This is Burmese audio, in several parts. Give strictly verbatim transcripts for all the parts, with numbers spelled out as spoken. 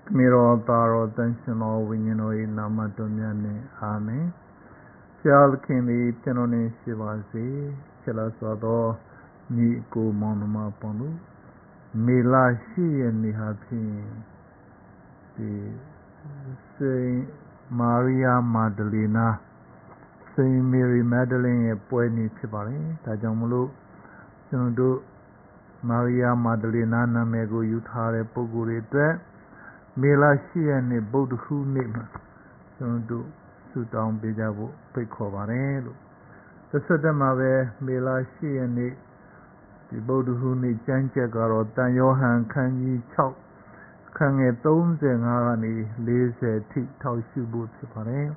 Miro Taro Tensional Winino Namadomiane Amen. Shall Kindi Tenone Shivasi, Chelasado Niku Monoma Ponu, Mila Shi and Nihapi, the Saint Maria Magdalena, Saint Mary Magdalene, a poeni Chibari, Tajamulu, Sundu Maria Magdalena Namego Yutare Poguri. Mela shi and a boat who name her. Do suit down Bijabo, Picovarello. The Sadamave, Mela shi and the boat who need Janjagaro, Dan Johan can ye chop, can a tones and harani, lays a tea tau shoe boots upon him.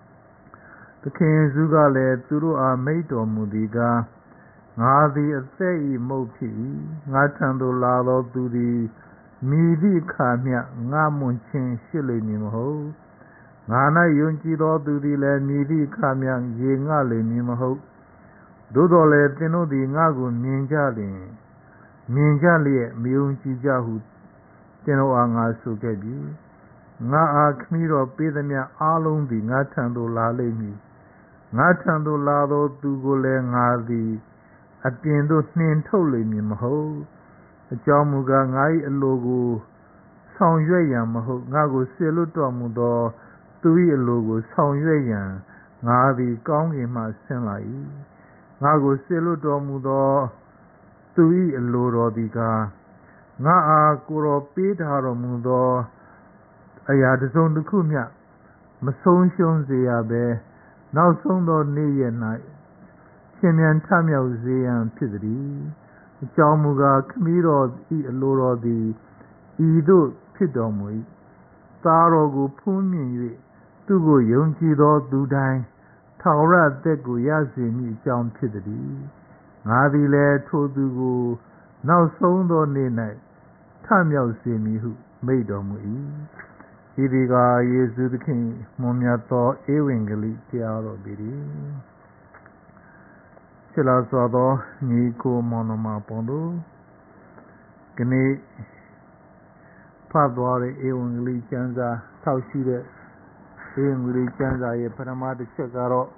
The king Zugale, Turu are made or Mudiga, Nadi a say moti, Natando Lalo to the Midi Kamia, Namunchin, Shilly Nimoho, Nana Yunchido to the land, Midi Kamia, Yingale Nimoho, Dodole, Tino di Nagu, Minjali, Minjali, Miunchi Jahu, Tino Anga Sukebi, Na Akmiro Pidamia, Alundi, Natando Lalemi, Natando Lado, Dugole, Nadi, Atiendo Nintoli Nimoho. Jamuga ngai logo song yue yan maho ngago selu to mudo tui logo song yue yan ngadi kaung gi ma sin lai ngago selu to mudo tui lo ro di ka nga a ko ro pe tha ro mudo aya de song tu khu mya ma song shong se ya be naw song do ne ye nai shin myan tha myaw se yan phit thadi Jamuga Kmiro e Lorodi Ido Pidomui Tarogu Pumi Tugo Yunchido Dudai Taura Degu Yazini Jam Pidri Nadile Todugu now sondo nene Tamyo Semi who made omui Idiga Yesu the King Momiato Ewingly Tiaro Bidi Chilasado Nico Monoma Pondo Gani Padwari Ewingly Janza Taushide Ewingly Janza Ye Paramata Chagaro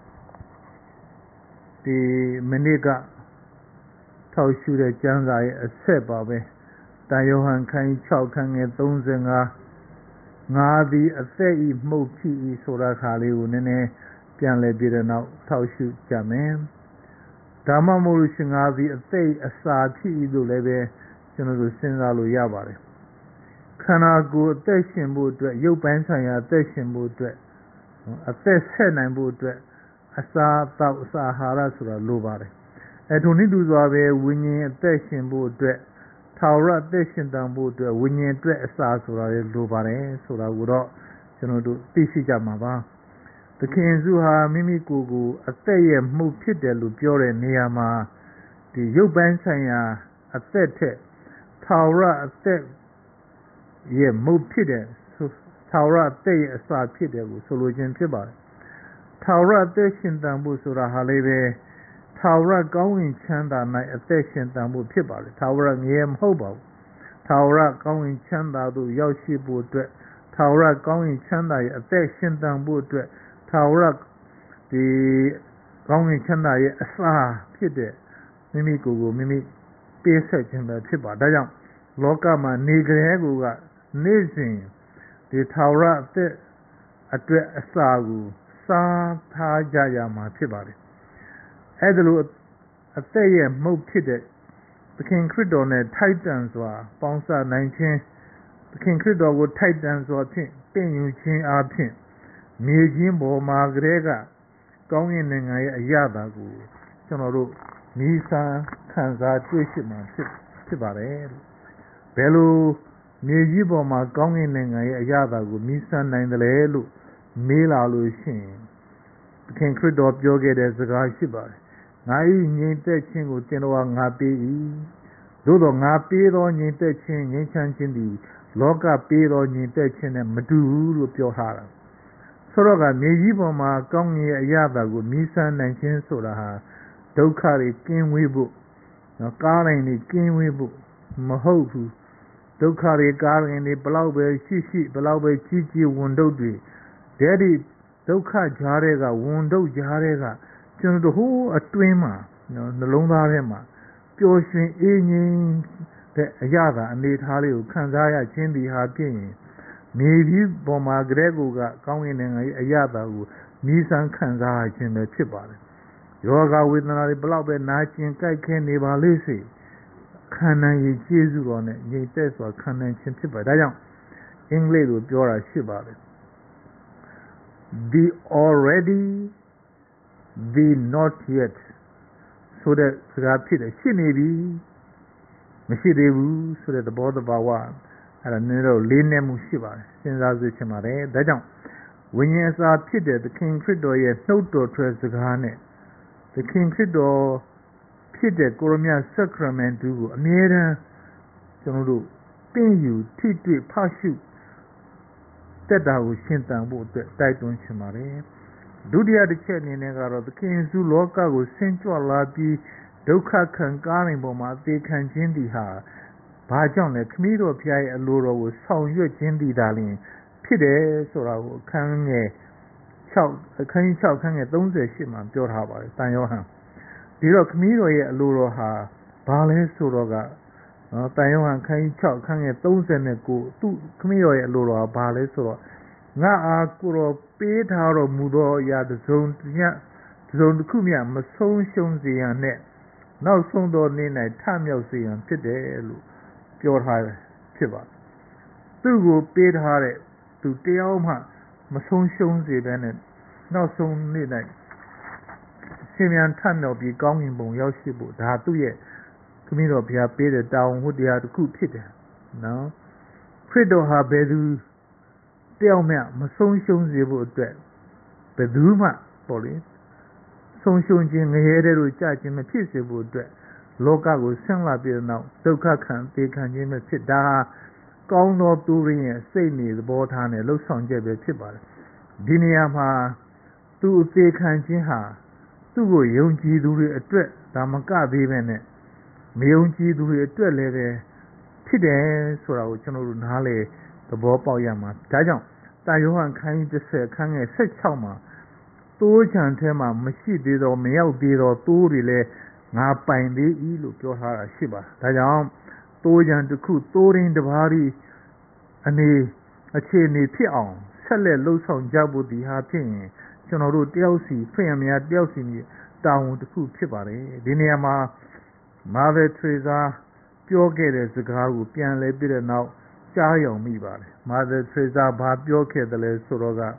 the Meniga Taushude Janza a Sebabe Dayohan Kan Chow Kan a Donzenga Nadi a Sei Moti Sorakali Unene Pianle Bidana Taushu Jamen Dama Morishingazi a say a sati do lebe, General Sinalo Yabari. Kana go dashin boot, you bansaya dashin boot, a test head and boot, a sa tau sahara sura lubari. At Unidu Zabe, winning a dashin boot, Taura dashin down boot, winning a sa sura lubari, sura wood, General Tisi Jamaba. The king Zuha Mimi Gugu, a say a mupide lupiore neama, the Yubansaya, a thete, Taura a thete, ye mupide, Taura day a star pide, solution tiba. Taura deshin dambu sura halebe, Taura going chanda night a deshin dambu pibari, Taura yem hobo, Taura going chanda do Yoshibu, Taura going chanda a deshin dambu. Taura the Gongin Chanda Asa Pide Mimi Gugu Mimi Basic in the Tiba Dayam Lokama Nigreguga Nizin the Taura the Adre Asagu Sa Tajayama Tibari Edlu Athaye Mo Pide the King Cridone Titans were Bonsa nineteen the King Crido would Titans or Tin Pin Yuchin Artin Mijimbo Magrega going in a Yadagu, Sonoro, Misa, Kanza, Twishima, Tibare, Belu, Mijibo Ma going in a Yadagu, Misa Nandalelu, Mila Lushin, the King Crido of Yoga as the Gashiba. Nai Ninte Chingu Tinoa Napi, Dodo Napi or Ninte Chin, Yinchan Chindi, Loka Piro Ninte Chin and Madu Piohara. Soroga Mijiboma Gongi Yadagu Misa Nanchin Soraha Dokari King Wibu Nakari King Wibu Mahoku ဒုက္ခတွေကားရင်တွေဘလောက်ပဲရှိရှိဘလောက်ပဲကြီးကြီးဝန်တုပ်တွေတဲ့ဒီဒုက္ခကြားတဲ့ကဝန်တုပ်ကြားတဲ့ကကျွန်တော်တို့ဟိုးအတွင်းမှာနော်နှလုံးသားထဲမှာပျော်ရွှင်အေးငြိမ်တဲ့အရာသာအနေထားလေးကိုခံစားရခြင်းဒီဟာဖြစ်ရင်မြေကြီးပေါ်မှာကြဲကိုကကောင်းကင်နိုင်ငံရဲ့အရာသာကိုမြည်ဆန်းခံစားရခြင်းပဲဖြစ်ပါတယ်ယောဂဝေဒနာတွေဘလောက်ပဲနာကျင်ကြိုက်ခဲနေပါလိမ့်စေခန္ဓာရည်ကျေးဇူးတော်နဲ့ငြိမ်သက်စွာခံနိုင်ခြင်းဖြစ်ပါတယ်ဒါကြောင့်အင်္ဂလိပ်လိုပြောတာရှိပါတယ် the already the not yet ဆိုတဲ့စကားဖြစ်တယ်ရှိနေပြီမရှိသေးဘူးဆိုတဲ့သဘောတဘာဝအဲ့ဒါနည်းတော့လေးနက်မှုရှိပါတယ်စဉ်းစားစေချင်ပါတယ်ဒါကြောင့်ဝိညာဉ်အစာဖြစ်တဲ့သခင်ခရစ်တော်ရဲ့နှုတ်တော်ထွက်စကားနဲ့သခင်ခရစ်တော်ဖြစ်တဲ့ကိုရမြတ် sacrament ကိုအမြဲတမ်းကျွန်တော်တို့သင်ယူထိတွေ့ဖတ်ရှုတက်တာကိုရှင်းတန်ဖို့အတွက်တိုက်တွန်းချင်ပါတယ်ဒုတိယတစ်ချက်အနေနဲ့ကတော့သခင်ယေရှုလောကကိုဆင်းကြွလာပြီးဒုက္ခခံကားရင်ပေါ်မှာအသေးခံခြင်းဒီဟာဘာကြောင့်လဲခမည်းတော်ဖျားရဲ့အလိုတော်ကိုဆောင်ရွက်ခြင်းဒီဒါလျှင်ဖြစ်တယ်ဆိုတာကိုအခန်းငယ်၆အခန်းကြီး၆အခန်းငယ်၃၈မှာပြောထားပါတယ်တန်ယောဟန်ဒီတော့ခမည်းတော်ရဲ့အလိုတော်ဟာဘာလဲဆိုတော့ကနော်တန်ယောဟန်အခန်းကြီး၆အခန်းငယ်၃၉သူခမည်းတော်ရဲ့အလိုတော်ဟာဘာလဲဆိုတော့ငါအားကိုယ်တော်ပေးထားတော်မူသောအရာတစ်စုံတစ်ညတစ်စုံတစ်ခုမျှမဆုံးရှုံးစေရန်နဲ့နောက်ဆုံးသောနေ့၌ထမြောက်စေရန်ဖြစ်တယ်လို့ပြောထားတယ်ဖြစ်ပါတယ်သူ့ကိုပေးထားတဲ့သူတယောက်မှမဆုံးရှုံးစေဘဲနဲ့နောက်ဆုံးနေ့၌ရှင်မြန်ထမြောက်ပြီးကောင်းကင်ဘုံရောက်ရှိဖို့ဒါသူ့ရဲ့ခမည်းတော်ဘုရားပေးတဲ့တာဝန်ဝတ္တရားတစ်ခုဖြစ်တယ်နော်ခရစ်တော်ဟာဘယ်သူတယောက်မှမဆုံးရှုံးစေဖို့အတွက်ဘယ်သူမှပေါ့လေဆုံးရှုံးခြင်းငရဲတဲ့တို့ကြခြင်းမဖြစ်စေဖို့အတွက်လောကကိုဆင်းလာပြီးတဲ့နောက်ဒုက္ခခံသေခံခြင်းမဖြစ်တာကောင်းသောသူရင်းရဲ့စိတ်နေသဘောထားနဲ့လှုပ်ဆောင်ချက်ပဲဖြစ်ပါတယ်ဒီနေရာမှာသူအသေးခံခြင်းဟာသူ့ကိုယုံကြည်သူတွေအတွက်ဒါမကသေးပဲနဲ့မယုံကြည်သူတွေအတွက်လည်းပဲဖြစ်တယ်ဆိုတာကိုကျွန်တော်တို့နားလေသဘောပေါက်ရမှာဒါကြောင့်တာယောဟန်ခန်းကြီးတစ်ဆယ်ခန်းငယ်၁၆မှာသိုးချံထဲမှာမရှိသေးတော့မရောက်သေးတော့သိုးတွေလည်းငါပိုင်သေး၏လို့ပြောထားတာရှိပါတယ်ဒါကြောင့်သိုးချံတစ်ခုသိုးရင်းတစ်ပါးဒီအနေအခြေအနေဖြစ်အောင်ဆက်လက်လှုပ်ဆောင်ကြဖို့ဒီဟာဖြစ်ရင်ကျွန်တော်တို့တယောက်စီဖွင့်ရများတယောက်စီတာဝန်တစ်ခုဖြစ်ပါတယ်ဒီနေရာမှာမာဗယ်ထရေဇာပြောခဲ့တဲ့စကားကိုပြန်လဲပြီးတဲ့နောက်ကြားရုံမိပါတယ်မာဗယ်ထရေဇာဘာပြောခဲ့တယ်လဲဆိုတော့က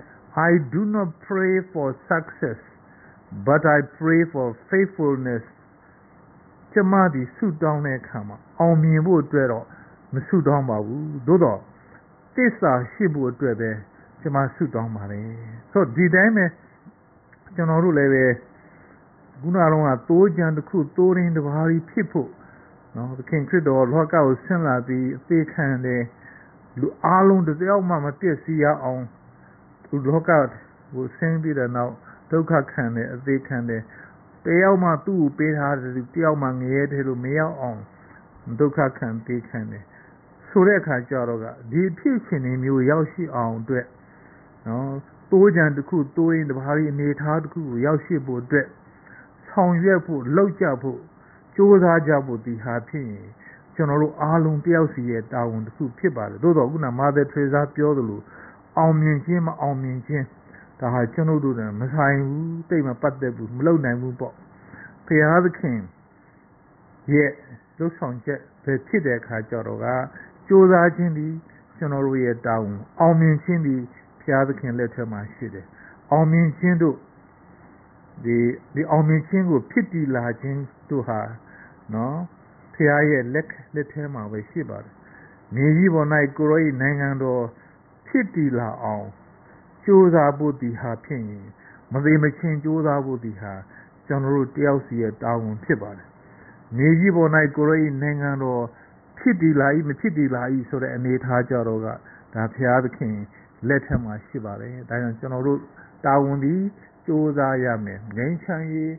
I do not pray for success but I pray for faithfulness ကျမဒီဆုတောင်းတဲ့အခါမှာအောင်မြင်ဖို့အတွက်တော့မဆုတောင်းပါဘူးသို့တော့သစ္စာရှိဖို့အတွက်ပဲကျမဆုတောင်းပါတယ်ဆိုတော့ဒီတိုင်းပဲကျွန်တော်တို့လည်းပဲခုနကတော့သိုးကြံတစ်ခုသိုးရင်းတစ်ပါးကြီးဖြစ်ဖို့နော်သခင်ခရစ်တော်လောကကိုဆင်းလာပြီးအသေးခံတယ်လူအလုံးတစ်ယောက်မှမပြည့်စည်ရအောင်သူလောကကိုဆင်းပြီးတဲ့နောက်ဒုက္ခခံတယ်အသေးခံတယ်တယောက်မှသူ့ကိုပေးထားတယ်တယောက်မှငရဲတယ်လို့မရောက်အောင်ဒုက္ခခံသေးခံတယ်ဆိုတဲ့အခါကျတော့ကဒီဖြစ်ရှင်နေမျိုးရောက်ရှိအောင်အတွက်နော်တိုးကြံတစ်ခုတိုးရင်တပါးရီအနေထားတစ်ခုကိုရောက်ရှိဖို့အတွက်ဆောင်ရွက်ဖို့လှုပ်ကြဖို့ကြိုးစားကြဖို့ဒီဟာဖြစ်ရင်ကျွန်တော်တို့အားလုံးတယောက်စီရဲ့တာဝန်တစ်ခုဖြစ်ပါတယ်သို့တော့ခုနမာသဲထွေစားပြောသလိုအောင်မြင်ခြင်းမအောင်မြင်ခြင်းဒါဟာကျွန်တော်တို့လည်းမဆိုင်ဘူးတိတ်မပတ်သက်ဘူးမလုပ်နိုင်ဘူးပေါ့ဘုရားသခင်ရဲ့လှုပ်ဆောင်ချက်ပဲဖြစ်တဲ့အခါကျတော့ကကြိုးစားခြင်းဒီကျွန်တော်တို့ရဲ့တာဝန်အောင်မြင်ခြင်းဒီဘုရားသခင်လက်ထက်မှာရှိတယ်အောင်မြင်ခြင်းတို့ဒီဒီအောင်မြင်ခြင်းကိုဖြစ်တည်လာခြင်းတို့ဟာနော်ဘုရားရဲ့လက်လက်ထဲမှာပဲရှိပါတယ်မြေကြီးပေါ်၌ကိုရောဤနိုင်ငံတော်ဖြစ်တည်လာအောင်ကြိုးစားဖို့ဒီဟာဖြစ်ရင်မသေးမချင်းကြိုးစားဖို့ဒီဟာကျွန်တော်တို့တယောက်စီရဲ့တာဝန်ဖြစ်ပါတယ်မြေကြီးပေါ်၌ကိုရောဤနိုင်ငံတော်ဖြစ်တည်လာ၏မဖြစ်တည်လာ၏ဆိုတဲ့အနေထားကြတော့ကဒါဘုရားသခင်လက်ထက်မှာရှိပါတယ်ဒါကြောင့်ကျွန်တော်တို့တာဝန်ဒီကြိုးစားရမယ်ငြိမ်းချမ်းရေး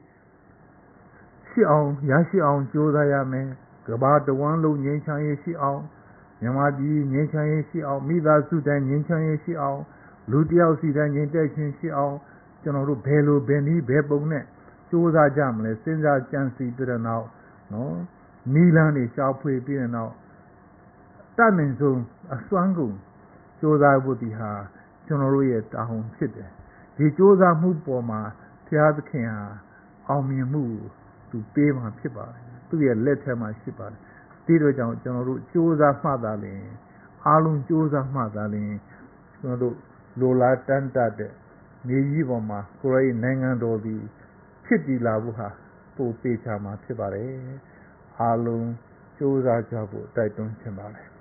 ရှိအောင်ရရှိအောင်ကြိုးစားရမယ်ကမ္ဘာတဝန်းလုံးငြိမ်းချမ်းရေးရှိအောင်မြန်မာပြည်ငြိမ်းချမ်းရေးရှိအောင်မိသားစုတိုင်းငြိမ်းချမ်းရေးရှိအောင်လူတယောက်စီတိုင်းငြိမ်းသက်ခြင်းရှိအောင်ကျွန်တော်တို့ဘယ်လိုဘယ်နည်းဘယ်ပုံနဲ့စူးစမ်းကြမလဲစဉ်းစားကြံစည်ပြီးတဲ့နောက်နော်နီလန်းတွေရှားဖွေပြီးတဲ့နောက်တတ်နိုင်ဆုံးအစွမ်းကုန်စူးစမ်းဖို့ဒီဟာကျွန်တော်တို့ရဲ့တာဝန်ဖြစ်တယ်ဒီစူးစမ်းမှုပေါ်မှာဘုရားသခင်ဟာအောင်မြင်မှုသူပေးမှာဖြစ်ပါတယ်သူ့ရဲ့လက်ထဲမှာရှိပါတယ်ဒီတော့ကြောင့်ကျွန်တော်တို့စူးစမ်းမှသာလျှင်အားလုံးစူးစမ်းမှသာလျှင်ကျွန်တော်တို့လိုလားတန်းတတ်တဲ့မြေကြီးပေါ်မှာကိုယ်ရဲ့နိုင်ငံတော်ဒီဖြစ်တည်လာဖို့ဟာပို့ပေးချမှာဖြစ်ပါတယ်အားလုံးစူးစမ်းကြဖို့တိုက်တွန်းချင်ပါတယ်